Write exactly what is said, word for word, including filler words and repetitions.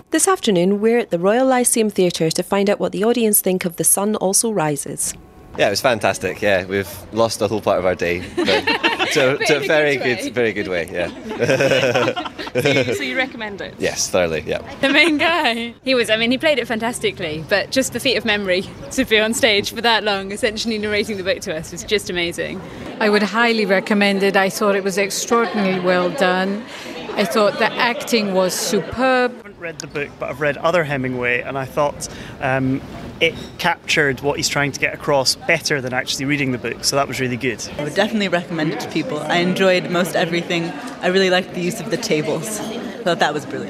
This afternoon, we're at the Royal Lyceum Theatre to find out what the audience think of The Sun Also Rises. Yeah, it was fantastic. Yeah, we've lost a whole part of our day, but to, to a very good, good very good way. Yeah. so, you, so you recommend it? Yes, thoroughly. Yeah. The main guy. He was. I mean, he played it fantastically, but just the feat of memory to be on stage for that long, essentially narrating the book to us, was just amazing. I would highly recommend it. I thought it was extraordinarily well done. I thought the acting was superb. I haven't read the book, but I've read other Hemingway, and I thought um, it captured what he's trying to get across better than actually reading the book, so that was really good. I would definitely recommend it to people. I enjoyed most everything. I really liked the use of the tables. I thought that was brilliant.